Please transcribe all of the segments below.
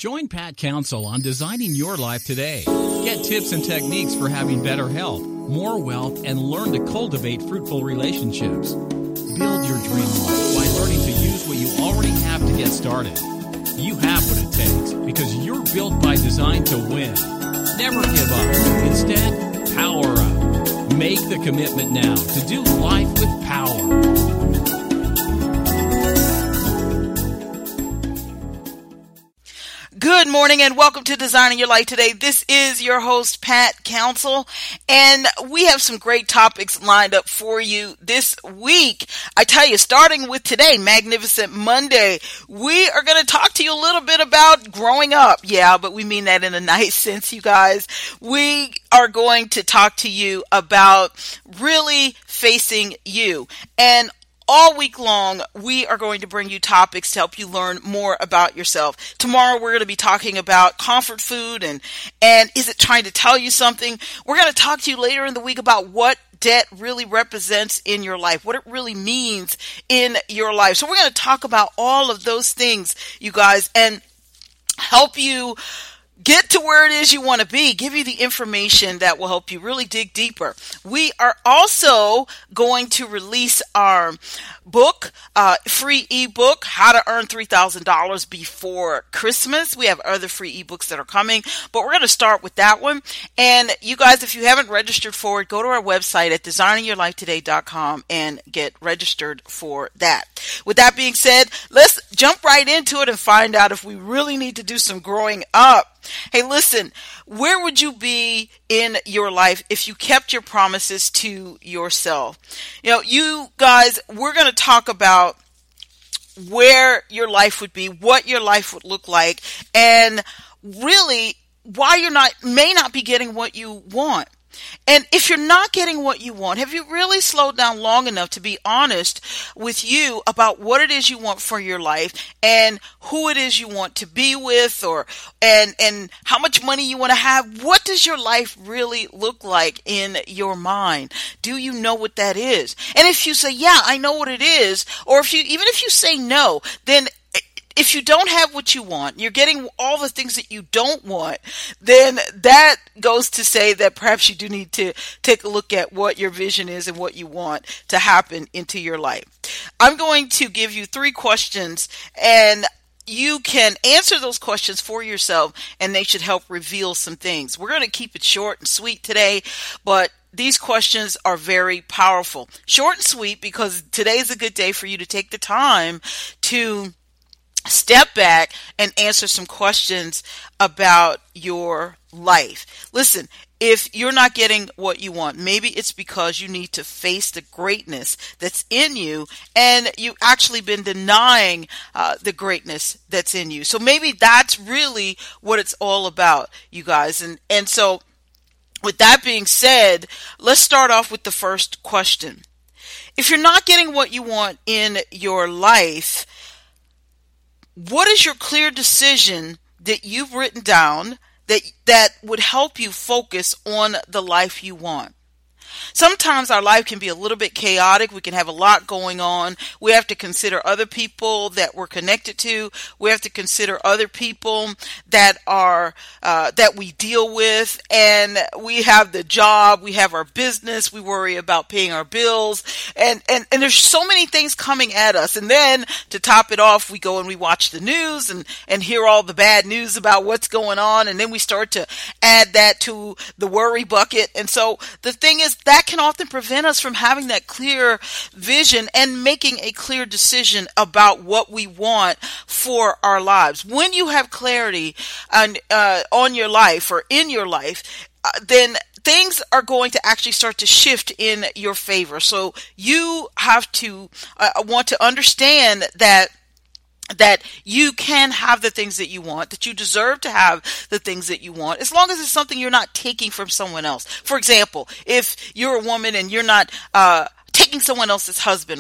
Join Pat Council on designing your life today. Get tips and techniques for having better health, more wealth, and learn to cultivate fruitful relationships. Build your dream life by learning to use what you already have to get started. You have what it takes because you're built by design to win. Never give up. Instead, power up. Make the commitment now to do life with power. Good morning and welcome to Designing Your Life Today. This is your host, Pat Council, and we have some great topics lined up for you this week. I tell you, starting with today, Magnificent Monday, we are going to talk to you a little bit about growing up. Yeah, but we mean that in a nice sense, you guys. We are going to talk to you about really facing you. And all week long, we are going to bring you topics to help you learn more about yourself. Tomorrow, we're going to be talking about comfort food and is it trying to tell you something? We're going to talk to you later in the week about what debt really represents in your life, what it really means in your life. So we're going to talk about all of those things, you guys, and help you get to where it is you want to be, give you the information that will help you really dig deeper. We are also going to release our book, free ebook, How to Earn $3,000 Before Christmas. We have other free ebooks that are coming, but we're going to start with that one. And you guys, if you haven't registered for it, go to our website at designingyourlifetoday.com and get registered for that. With that being said, let's jump right into it and find out if we really need to do some growing up. Hey, listen, where would you be in your life if you kept your promises to yourself? You know, you guys, we're going to talk about where your life would be, what your life would look like, and really why may not be getting what you want. And if you're not getting what you want, have you really slowed down long enough to be honest with you about what it is you want for your life and who it is you want to be with and how much money you want to have? What does your life really look like in your mind? Do you know what that is? And if you say, yeah, I know what it is, or even if you say no, then if you don't have what you want, you're getting all the things that you don't want, then that goes to say that perhaps you do need to take a look at what your vision is and what you want to happen into your life. I'm going to give you 3 questions, and you can answer those questions for yourself, and they should help reveal some things. We're going to keep it short and sweet today, but these questions are very powerful. Short and sweet because today's a good day for you to take the time to step back and answer some questions about your life. Listen, if you're not getting what you want, maybe it's because you need to face the greatness that's in you and you've actually been denying the greatness that's in you. So maybe that's really what it's all about, you guys. And so with that being said, let's start off with the first question. If you're not getting what you want in your life, what is your clear decision that you've written down that would help you focus on the life you want? Sometimes our life can be a little bit chaotic. We can have a lot going on. We have to consider other people that we're connected to. We have to consider other people that are that we deal with. And we have the job. We have our business. We worry about paying our bills. And there's so many things coming at us. And then to top it off, we go and we watch the news and hear all the bad news about what's going on. And then we start to add that to the worry bucket. And so the thing is, that can often prevent us from having that clear vision and making a clear decision about what we want for our lives. When you have clarity on your life or in your life, then things are going to actually start to shift in your favor. So you have to want to understand that you can have the things that you want, that you deserve to have the things that you want, as long as it's something you're not taking from someone else. For example, if you're a woman and you're not taking someone else's husband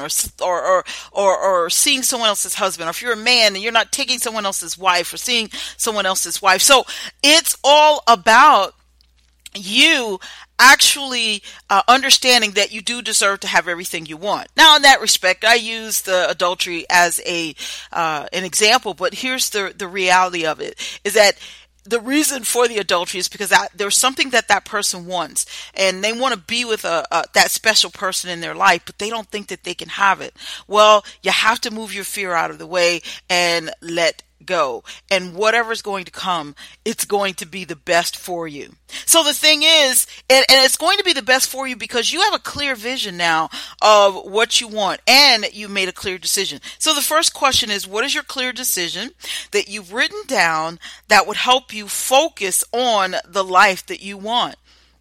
or seeing someone else's husband, or if you're a man and you're not taking someone else's wife or seeing someone else's wife. So it's all about you actually understanding that you do deserve to have everything you want. Now, in that respect, I use the adultery as an example, but here's the reality of it, is that the reason for the adultery is because there's something that person wants, and they want to be with that special person in their life, but they don't think that they can have it. Well, you have to move your fear out of the way and let go. And whatever's going to come, it's going to be the best for you. So the thing is, and it's going to be the best for you because you have a clear vision now of what you want, and you made a clear decision. So the first question is, what is your clear decision that you've written down that would help you focus on the life that you want?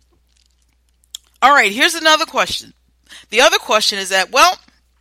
All right, here's another question. The other question is that, well,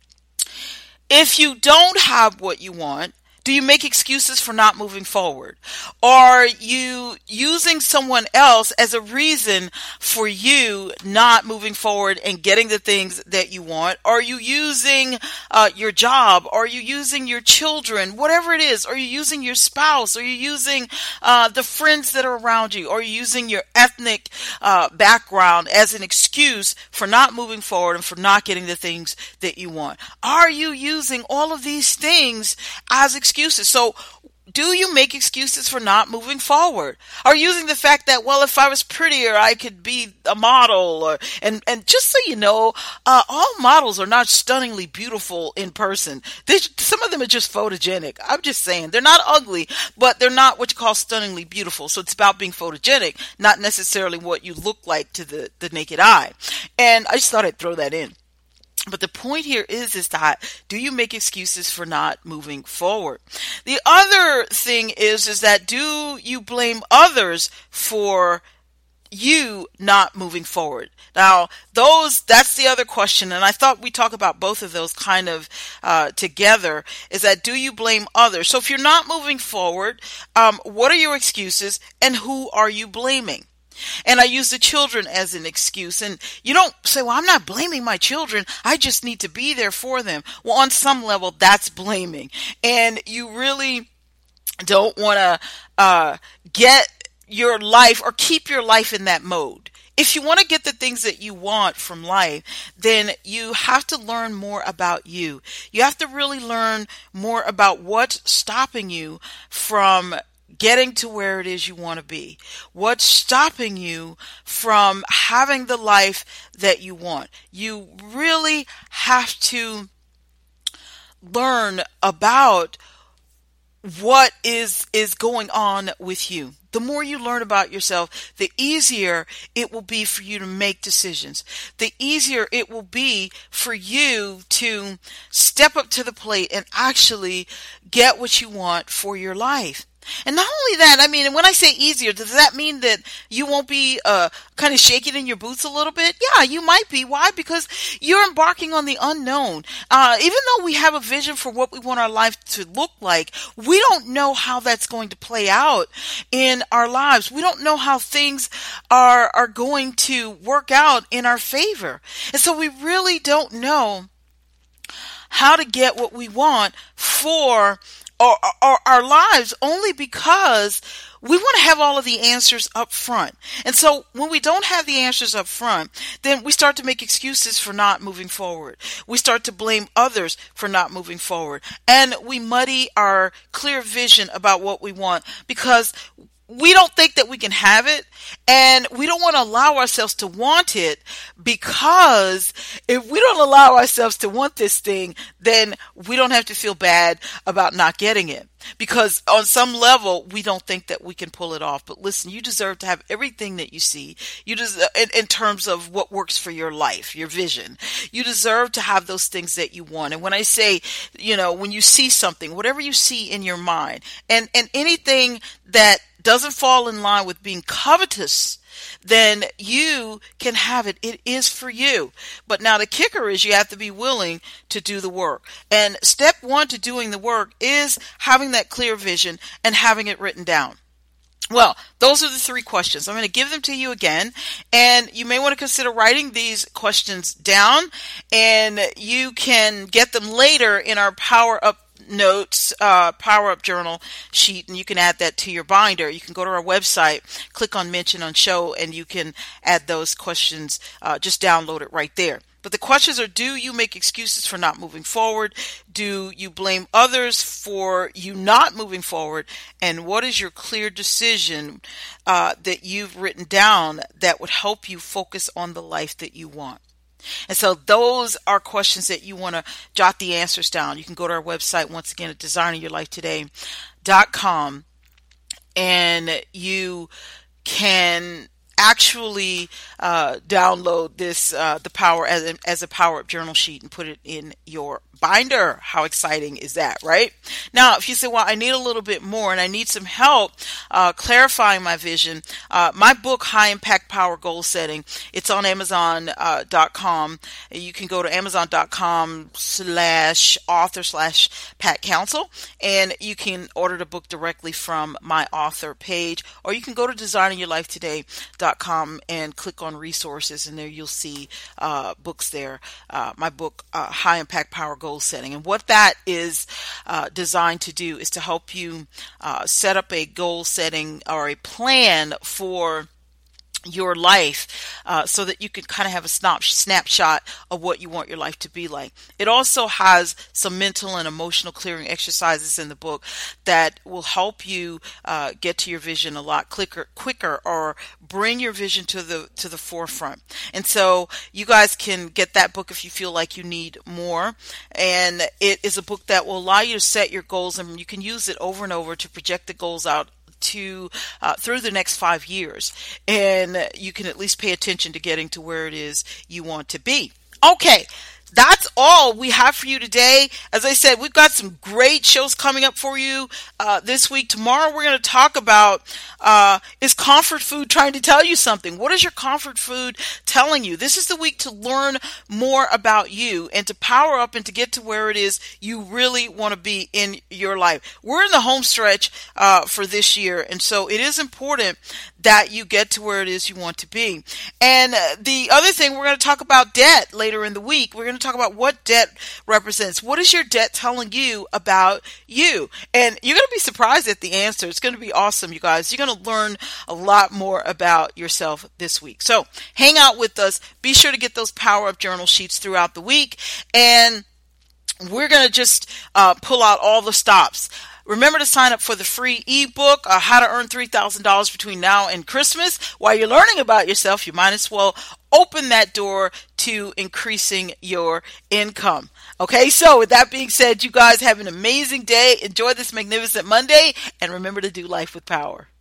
if you don't have what you want, do you make excuses for not moving forward? Are you using someone else as a reason for you not moving forward and getting the things that you want? Are you using your job? Are you using your children? Whatever it is. Are you using your spouse? Are you using the friends that are around you? Are you using your ethnic background as an excuse for not moving forward and for not getting the things that you want? Are you using all of these things as excuses? So, do you make excuses for not moving forward? Are you using the fact that, well, if I was prettier, I could be a model? And just so you know, all models are not stunningly beautiful in person. Some of them are just photogenic. I'm just saying. They're not ugly, but they're not what you call stunningly beautiful. So it's about being photogenic, not necessarily what you look like to the naked eye. And I just thought I'd throw that in. But the point here is that, do you make excuses for not moving forward? The other thing is that, do you blame others for you not moving forward? Now, that's the other question. And I thought we talk about both of those kind of together, is that, do you blame others? So if you're not moving forward, what are your excuses and who are you blaming? And I use the children as an excuse. And you don't say, well, I'm not blaming my children. I just need to be there for them. Well, on some level, that's blaming. And you really don't want to get your life or keep your life in that mode. If you want to get the things that you want from life, then you have to learn more about you. You have to really learn more about what's stopping you from getting to where it is you want to be. What's stopping you from having the life that you want? You really have to learn about what is going on with you. The more you learn about yourself, the easier it will be for you to make decisions. The easier it will be for you to step up to the plate and actually get what you want for your life. And not only that, I mean, when I say easier, does that mean that you won't be kind of shaking in your boots a little bit? Yeah, you might be. Why? Because you're embarking on the unknown. Even though we have a vision for what we want our life to look like, we don't know how that's going to play out in our lives. We don't know how things are going to work out in our favor. And so we really don't know how to get what we want for our lives, only because we want to have all of the answers up front. And so when we don't have the answers up front, then we start to make excuses for not moving forward. We start to blame others for not moving forward. And we muddy our clear vision about what we want because we don't think that we can have it, and we don't want to allow ourselves to want it, because if we don't allow ourselves to want this thing, then we don't have to feel bad about not getting it. Because on some level, we don't think that we can pull it off. But listen, you deserve to have everything that you see. You deserve, in terms of what works for your life, your vision. You deserve to have those things that you want. And when I say, when you see something, whatever you see in your mind, and anything that doesn't fall in line with being covetous, then you can have it. It is for you. But now the kicker is you have to be willing to do the work. And step one to doing the work is having that clear vision and having it written down. Well, those are the three questions. I'm going to give them to you again, and you may want to consider writing these questions down, and you can get them later in our Power Up notes, Power Up Journal sheet, and you can add that to your binder. You can go to our website, click on Mention on Show, and you can add those questions. Just download it right there. But the questions are, do you make excuses for not moving forward? Do you blame others for you not moving forward? And what is your clear decision that you've written down that would help you focus on the life that you want? And so those are questions that you want to jot the answers down. You can go to our website, once again, at designingyourlifetoday.com, and you can actually download this the power as a Power Up Journal sheet and put it in your binder. How exciting is that, right? Now, if you say, well, I need a little bit more and I need some help clarifying my vision, my book, High Impact Power Goal Setting, it's on Amazon.com. You can go to Amazon.com/author/Pat Council, and you can order the book directly from my author page, or you can go to designingyourlifetoday.com and click on resources, and there you'll see books there. My book, High Impact Power Goal Setting. And what that is designed to do is to help you set up a goal setting or a plan for your life so that you can kind of have a snapshot of what you want your life to be like. It also has some mental and emotional clearing exercises in the book that will help you get to your vision a lot quicker or bring your vision to the forefront. And so you guys can get that book if you feel like you need more. And it is a book that will allow you to set your goals, and you can use it over and over to project the goals out to through the next 5 years, and you can at least pay attention to getting to where it is you want to be. Okay, that's all we have for you today. As I said, we've got some great shows coming up for you this week. Tomorrow we're going to talk about, is comfort food trying to tell you something? What is your comfort food telling you? This is the week to learn more about you and to power up and to get to where it is you really want to be in your life. We're in the home stretch for this year, and so it is important that you get to where it is you want to be. And the other thing, we're going to talk about debt later in the week. We're going to talk about what debt represents. What is your debt telling you about you? And you're going to be surprised at the answer. It's going to be awesome, you guys. You're going to learn a lot more about yourself this week. So hang out with us. Be sure to get those Power Up Journal sheets throughout the week. And we're going to just pull out all the stops. Remember to sign up for the free ebook, How to Earn $3,000 Between Now and Christmas. While you're learning about yourself, you might as well open that door to increasing your income. Okay, so with that being said, you guys have an amazing day. Enjoy this magnificent Monday, and remember to do life with power.